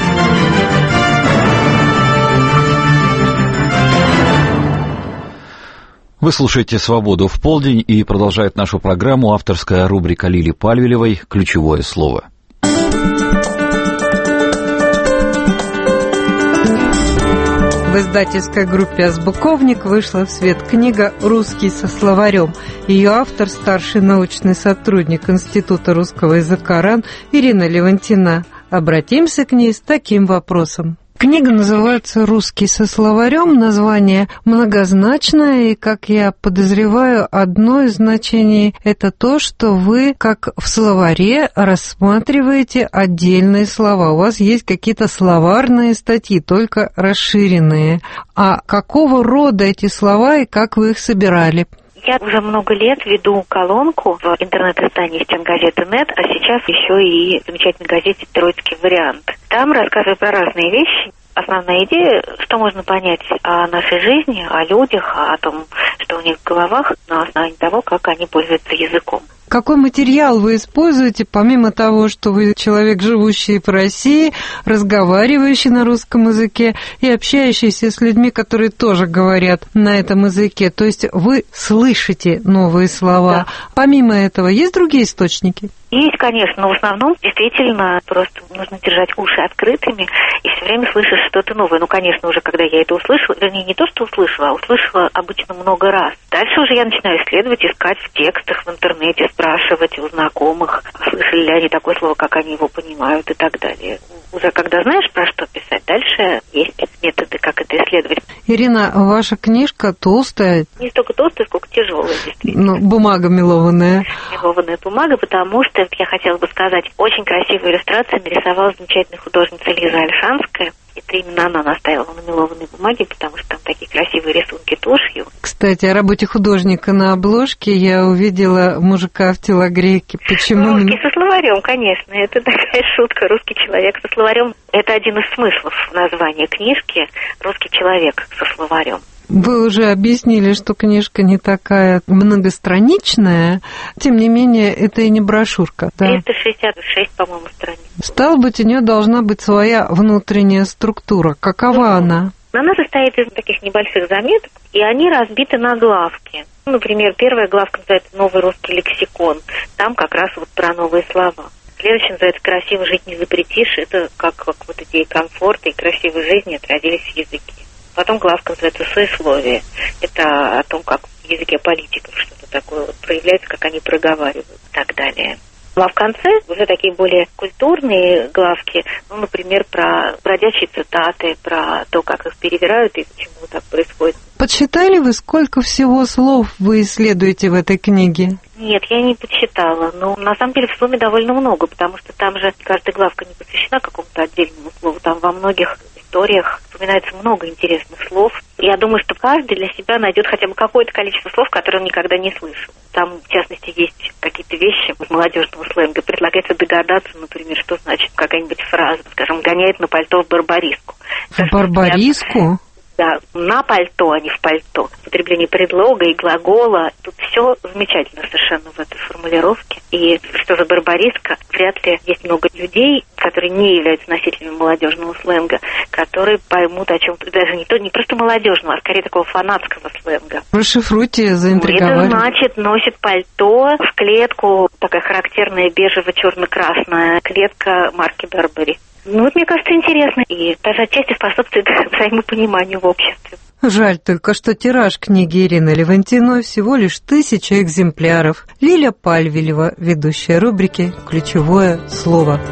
Вы слушаете «Свободу в полдень» и продолжает нашу программу авторская рубрика Лили Пальвелевой «Ключевое слово». В издательской группе «Азбуковник» вышла в свет книга «Русский со словарем». Ее автор – старший научный сотрудник Института русского языка РАН Ирина Левантина. Обратимся к ней с таким вопросом. Книга называется «Русский со словарем». Название многозначное, и, как я подозреваю, одно из значений – это то, что вы, как в словаре, рассматриваете отдельные слова. У вас есть какие-то словарные статьи, только расширенные. А какого рода эти слова и как вы их собирали? Я уже много лет веду колонку в интернет-издании «Стенгазеты точка нет», а сейчас еще и в замечательной газете «Троицкий вариант». Там рассказываю про разные вещи. Основная идея, что можно понять о нашей жизни, о людях, о том, что у них в головах, на основании того, как они пользуются языком. Какой материал вы используете, помимо того, что вы человек, живущий в России, разговаривающий на русском языке и общающийся с людьми, которые тоже говорят на этом языке? То есть вы слышите новые слова. Да. Помимо этого, есть другие источники? Есть, конечно, но в основном действительно просто нужно держать уши открытыми и все время слышишь что-то новое. Ну, конечно, уже когда я это услышала, вернее, не то, что услышала, а услышала обычно много раз. Дальше уже я начинаю исследовать, искать в текстах, в интернете, спрашивать у знакомых, слышали ли они такое слово, как они его понимают и так далее. Уже когда знаешь, про что писать, дальше есть методы, как это исследовать. Ирина, ваша книжка толстая? Не столько толстая, сколько тяжелая, действительно. Ну, бумага мелованная. Мелованная бумага, потому что, я хотела бы сказать, очень красивые иллюстрации нарисовала замечательная художница Лиза Ольшанская. Это именно она наставила на мелованной бумаге, потому что там такие красивые рисунки тушью. Кстати, о работе художника на обложке я увидела мужика в телогрейке. Почему? Русский со словарем, конечно. Это такая шутка. Русский человек со словарем. Это один из смыслов названия книжки. Русский человек со словарем. Вы уже объяснили, что книжка не такая многостраничная, тем не менее, это и не брошюрка. Да? триста шестьдесят шесть, по-моему, страниц. Стало быть, у нее должна быть своя внутренняя структура. Какова ну, она? Она состоит из таких небольших заметок, и они разбиты на главки. Например, первая главка называется «Новый русский лексикон». Там как раз вот про новые слова. Следующая называется «Красиво жить не запретишь». Это как, как вот идеи комфорта и красивой жизни отразились в языке. Потом главка называется «Сословие». Это о том, как в языке политиков что-то такое вот проявляется, как они проговаривают и так далее. Ну, а в конце уже такие более культурные главки, ну, например, про бродячие цитаты, про то, как их перевирают и почему так происходит. Подсчитали вы, сколько всего слов вы исследуете в этой книге? Нет, я не подсчитала, но на самом деле в сумме довольно много, потому что там же каждая главка не посвящена какому-то отдельному слову, там во многих историях вспоминается много интересных слов. Я думаю, что каждый для себя найдет хотя бы какое-то количество слов, которые он никогда не слышал. Там, в частности, есть какие-то вещи молодежного сленга. Предлагается догадаться, например, что значит какая-нибудь фраза, скажем, «гоняет на пальто в барбариску». В барбариску? Да, на пальто, а не в пальто. Употребление предлога и глагола. Тут все замечательно совершенно в этой формулировке. И что за барбариска, вряд ли есть много людей, которые не являются носителями молодежного сленга, которые поймут о чем-то, даже не, то, не просто молодежного, а скорее такого фанатского сленга. Расшифруйте, заинтриговали. Это значит, носит пальто в клетку, такая характерная бежево-черно-красная клетка марки Барбари. Ну, вот мне кажется, интересно. И даже отчасти способствует взаимопониманию в обществе. Жаль только, что тираж книги Ирины Левантиной всего лишь тысяча экземпляров. Лиля Пальвелева, ведущая рубрики «Ключевое слово».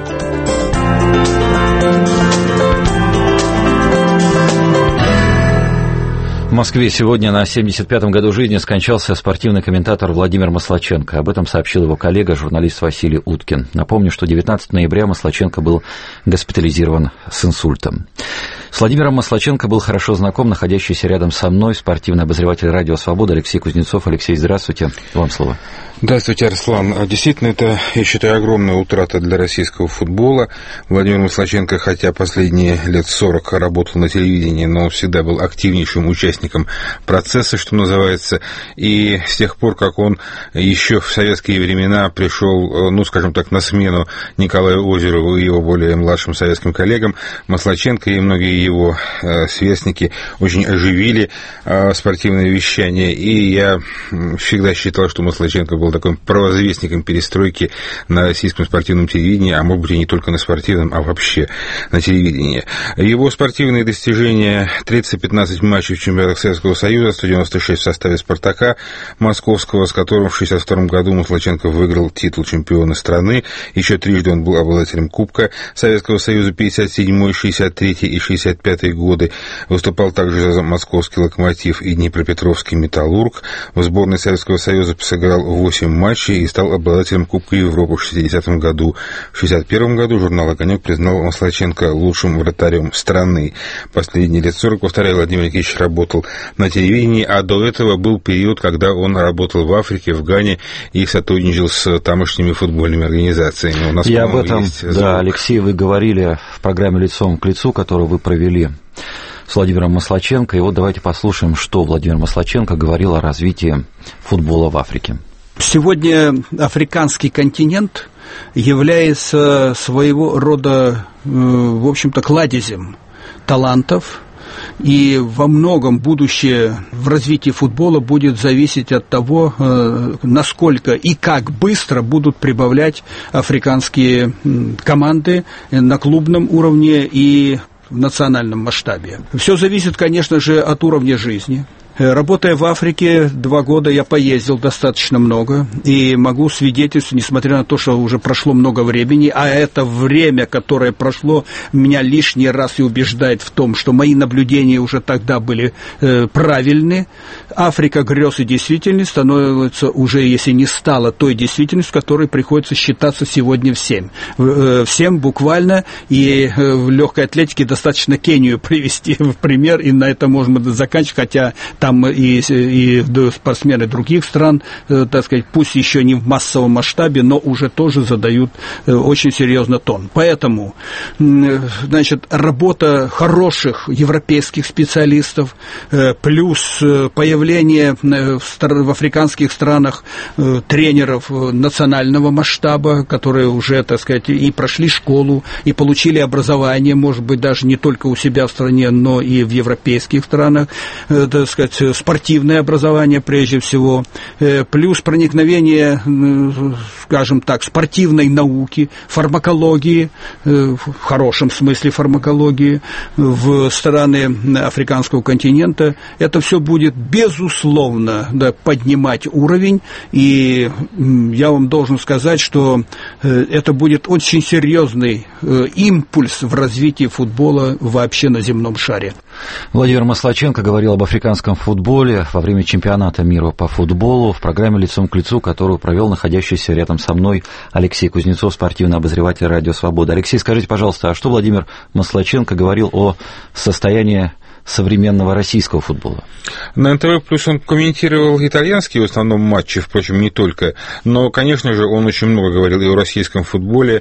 В Москве сегодня на семьдесят пятом году жизни скончался спортивный комментатор Владимир Маслаченко. Об этом сообщил его коллега, журналист Василий Уткин. Напомню, что девятнадцатого ноября Маслаченко был госпитализирован с инсультом. С Владимиром Маслаченко был хорошо знаком находящийся рядом со мной спортивный обозреватель «Радио Свобода» Алексей Кузнецов. Алексей, здравствуйте. Вам слово. Здравствуйте, Арслан. Действительно, это, я считаю, огромная утрата для российского футбола. Владимир Маслаченко, хотя последние лет сорок работал на телевидении, но он всегда был активнейшим участником процесса, что называется. И с тех пор, как он еще в советские времена пришел, ну, скажем так, на смену Николаю Озерову и его более младшим советским коллегам, Маслаченко и многие его сверстники очень оживили спортивное вещание. И я всегда считал, что Маслаченко был таким провозвестником перестройки на российском спортивном телевидении, а может быть и не только на спортивном, а вообще на телевидении. Его спортивные достижения: тридцать пятнадцать матчей в чемпионатах Советского Союза, сто девяносто шесть в составе «Спартака» московского, с которым в шестьдесят втором году Маслаченко выиграл титул чемпиона страны. Еще трижды он был обладателем Кубка Советского Союза, пятьдесят седьмой, шестьдесят третий и шестьдесят пятый годы. Выступал также за московский «Локомотив» и Днепропетровский «Металлург». В сборной Советского Союза сыграл восемь матчей и стал обладателем Кубка Европы в шестидесятом году. В шестьдесят первом году журнал «Огонек» признал Маслаченко лучшим вратарем страны. Последние лет сорок, повторяю, Владимир Никитич работал на телевидении, а до этого был период, когда он работал в Африке, в Гане и сотрудничал с тамошними футбольными организациями. У нас, Я об этом, да, Алексей, вы говорили в программе «Лицом к лицу», которую вы провели с Владимиром Маслаченко. И вот давайте послушаем, что Владимир Маслаченко говорил о развитии футбола в Африке. Сегодня африканский континент является своего рода, в общем-то, кладезем талантов, и во многом будущее в развитии футбола будет зависеть от того, насколько и как быстро будут прибавлять африканские команды на клубном уровне и в национальном масштабе. Все зависит, конечно же, от уровня жизни. Работая в Африке два года, я поездил достаточно много и могу свидетельствовать, несмотря на то, что уже прошло много времени, а это время, которое прошло, меня лишний раз и убеждает в том, что мои наблюдения уже тогда были э, правильны. Африка грез и действительность становится уже, если не стала той действительностью, с которой приходится считаться сегодня всем. Э, всем буквально, и э, в легкой атлетике достаточно Кению привести в пример, и на этом можно заканчивать, хотя там Там и, и спортсмены других стран, э, так сказать, пусть еще не в массовом масштабе, но уже тоже задают э, очень серьезно тон. Поэтому, э, значит, работа хороших европейских специалистов, э, плюс э, появление э, в, стар- в африканских странах э, тренеров э, национального масштаба, которые уже, так сказать, и прошли школу, и получили образование, может быть, даже не только у себя в стране, но и в европейских странах, э, так сказать, спортивное образование прежде всего, плюс проникновение, скажем так, спортивной науки, фармакологии, в хорошем смысле фармакологии в страны африканского континента. Это все будет, безусловно, да, поднимать уровень, и я вам должен сказать, что это будет очень серьезный импульс в развитии футбола вообще на земном шаре. Владимир Маслаченко говорил об африканском футболе во время чемпионата мира по футболу в программе «Лицом к лицу», которую провел находящийся рядом со мной Алексей Кузнецов, спортивный обозреватель «Радио Свобода». Алексей, скажите, пожалуйста, а что Владимир Маслаченко говорил о состоянии современного российского футбола? На эн тэ вэ плюс он комментировал итальянские в основном матчи, впрочем, не только, но, конечно же, он очень много говорил и о российском футболе,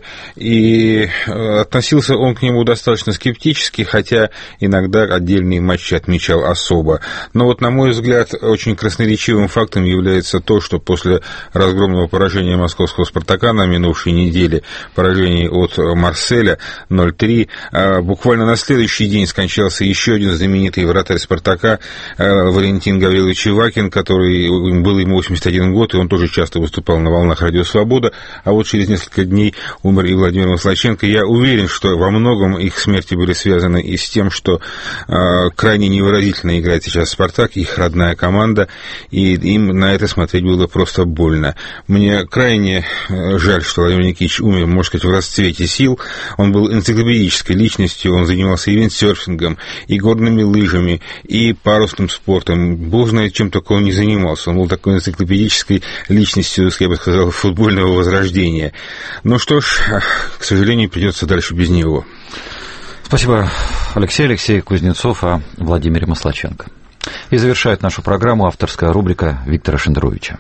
и относился он к нему достаточно скептически, хотя иногда отдельные матчи отмечал особо. Но вот, на мой взгляд, очень красноречивым фактом является то, что после разгромного поражения московского «Спартака» на минувшей неделе, поражения от Марселя ноль три, буквально на следующий день скончался еще один знаменитый знаменитый вратарь «Спартака» Валентин Гаврилович Ивакин, который был ему восемьдесят один год, и он тоже часто выступал на волнах «Радио Свобода». А вот через несколько дней умер и Владимир Маслаченко. Я уверен, что во многом их смерти были связаны и с тем, что э, крайне невыразительно играет сейчас «Спартак», их родная команда, и им на это смотреть было просто больно. Мне крайне жаль, что Владимир Никитич умер, можно сказать, в расцвете сил. Он был энциклопедической личностью, он занимался и виндсерфингом, и горными лыжами, и парусным спортом. Бог знает, чем только он не занимался. Он был такой энциклопедической личностью, я бы сказал, футбольного возрождения. Ну что ж, к сожалению, придется дальше без него. Спасибо, Алексей. Алексей Кузнецов о Владимире Маслаченко. И завершает нашу программу авторская рубрика Виктора Шендеровича.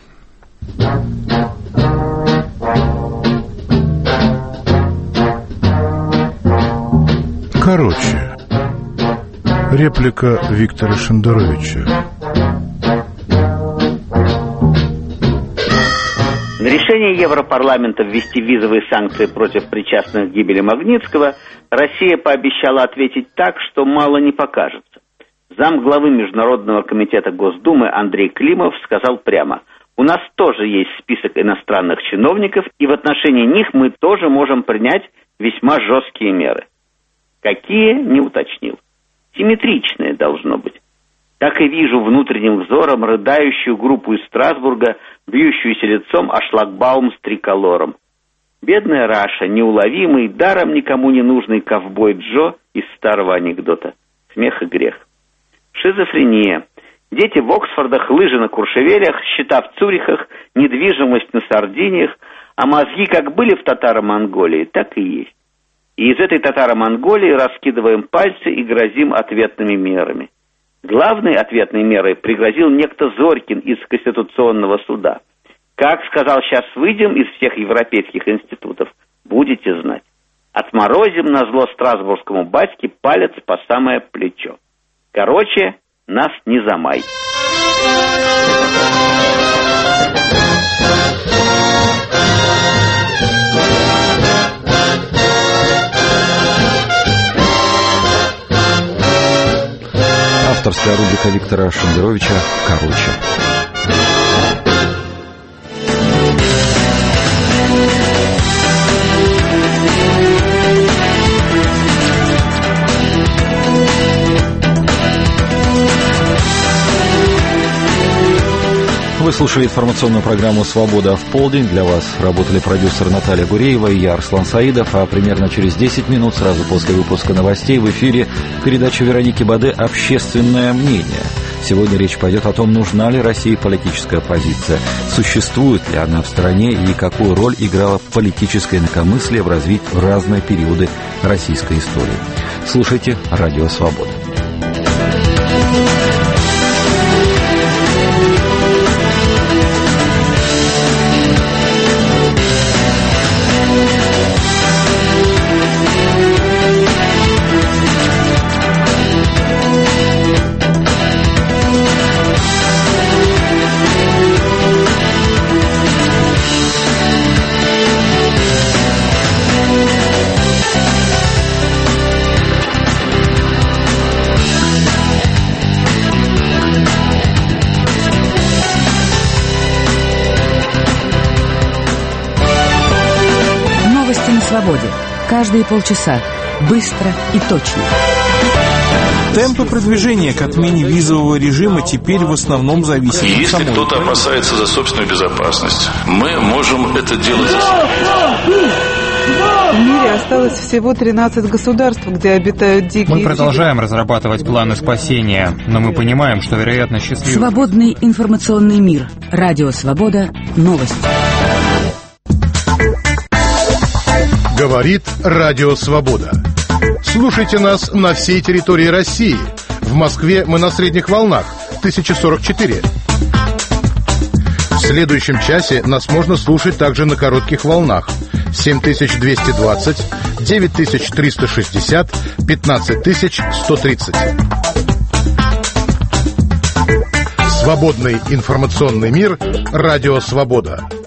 Короче, реплика Виктора Шендеровича. На решение Европарламента ввести визовые санкции против причастных к гибели Магнитского Россия пообещала ответить так, что мало не покажется. Замглавы Международного комитета Госдумы Андрей Климов сказал прямо: у нас тоже есть список иностранных чиновников, и в отношении них мы тоже можем принять весьма жесткие меры. Какие, не уточнил. Симметричные, должно быть. Так и вижу внутренним взором рыдающую группу из Страсбурга, бьющуюся лицом о шлагбаум с триколором. Бедная Раша, неуловимый, даром никому не нужный ковбой Джо из старого анекдота. Смех и грех. Шизофрения. Дети в Оксфордах, лыжи на Куршевелях, счета в Цюрихах, недвижимость на Сардиниях, а мозги как были в Татаро-Монголии, так и есть. И из этой Татаро-Монголии раскидываем пальцы и грозим ответными мерами. Главной ответной мерой пригрозил некто Зорькин из Конституционного суда. Как, сказал, сейчас выйдем из всех европейских институтов, будете знать. Отморозим назло страсбургскому батьке палец по самое плечо. Короче, нас не замай. Авторская рубрика Виктора Шендеровича «Короче». Вы слушали информационную программу «Свобода в полдень». Для вас работали продюсер Наталья Гуреева и я, Арслан Саидов. А примерно через десять минут, сразу после выпуска новостей, в эфире передача Вероники Баде «Общественное мнение». Сегодня речь пойдет о том, нужна ли России политическая оппозиция, существует ли она в стране и какую роль играло политическое инакомыслие в развитии в разные периоды российской истории. Слушайте «Радио Свобода». Свободе. Каждые полчаса. Быстро и точно. Темпы продвижения к отмене визового режима теперь в основном зависят от Если самой кто-то Украины. опасается за собственную безопасность, мы можем это делать за В мире осталось всего тринадцать государств, где обитают дикие Мы продолжаем разрабатывать планы спасения, но мы понимаем, что, вероятно, счастливый... Свободный информационный мир. Радио Свобода. Новости. Говорит Радио Свобода. Слушайте нас на всей территории России. В Москве мы на средних волнах тысяча сорок четыре. В следующем часе нас можно слушать также на коротких волнах семь тысяч двести двадцать, девять тысяч триста шестьдесят, пятнадцать тысяч сто тридцать. Свободный информационный мир. Радио Свобода.